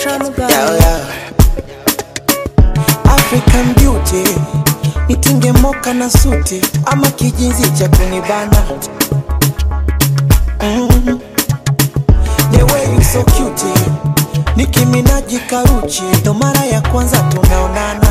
African beauty, nitinge moka na suti ama kijinzi cha kunibana. The way you so cute, Nicki Minaj Karuchi, ndo mara ya kwanza tunaonana.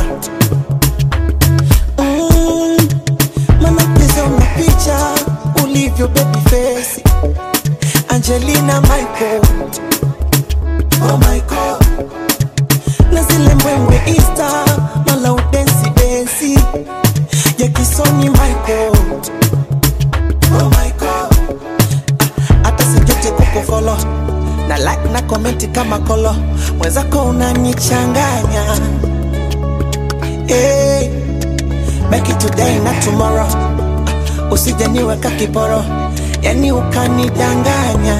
Mana pesa una picha, ulivyo baby face, Angelina Michael, oh my God. Na zile mbwembwe Insta, mala udensi densi, ya kisoni Michael, oh my God. Ata sijute kukufollow, na like na komenti kama kolo, mwenzako unanichanganya. Hey, make it today na tomorrow, usije niweka kiporo, yani ukanidanganya.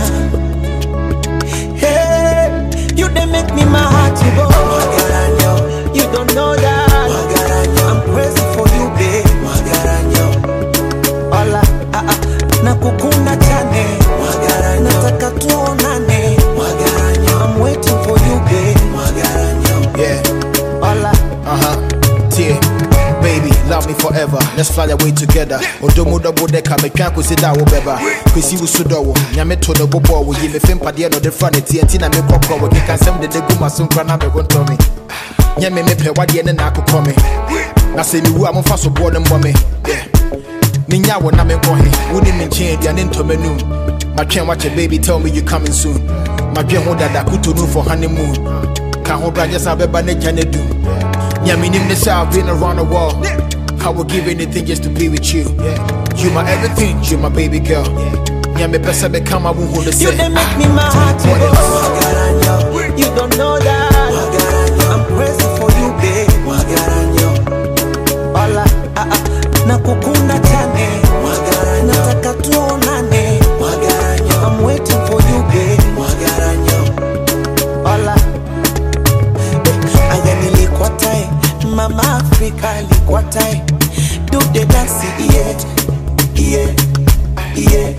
Hey, you dey make me my heart go. Magaranyo, you don't know that. Magaranyo, I'm crazy for you, babe. Magaranyo, hola, na kukuna chane. Magaranyo, nataka tuonane. Magaranyo, I'm waiting for you, babe. Magaranyo, yeah, hola, yeah. Baby, love me forever. Let's fly away together. Odomo double decker, me can't consider whatever. Cause you sudo, Yame to the bobo, we give a film padia no the front, TNT, and me cocoa, we can send the Guma soon for number one to me. Yame me pay what the end I could come in. Now say me who I'm fast so bored and mommy. Yeah. Minya when I'm in Kohe, wouldn't mean change and into menu. My can't watch a baby, tell me you coming soon. My dream hold that I could to know for honeymoon. Can't hold just have a banana can do. Yeah, me name this I've been around the world. I would give anything just to be with you. You my everything, you my baby girl. Yeah, me best become I won't hold the you dey make me my heart go. Magaranyo, you don't know that. Magaranyo, I'm crazy for you, babe. Magaranyo, hola, na kukuna chane. Magaranyo, nataka tuonane. Magaranyo, I'm waiting for you, babe. Magaranyo, hola, aya nilikuwa tai, mama Africa alikuwa tai. Do the dance, yeah, yeah, yeah.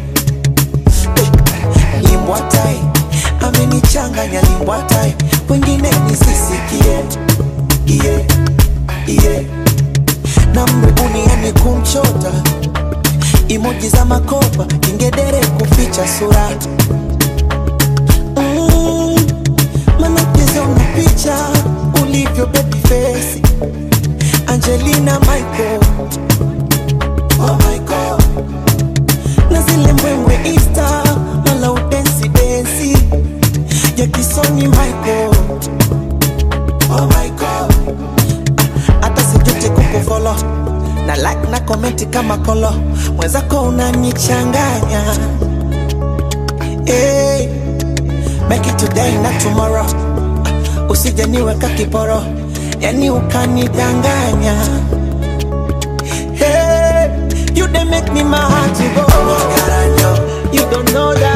Limbwatai, amenichanganya limbwatai, wengine nisisikie, yeah, yeah. Na mbuni yani kumchota, emoji za makopa, ingedere kuficha sura. Mana pesa una picha, ulivyo baby face, Angelina Michael, oh my God. Na zile mbwembwe Insta, mala udensi densi, ya kisoni Michael, oh my God. Ata sijute kukufollow, na like na komenti kama kolo, mwenzako unanichanganya. Hey, make it today na tomorrow, usije niweka kiporo, yani ukanidanganya. Hey, you dey make me my heart go. Magaranyo, you don't know that.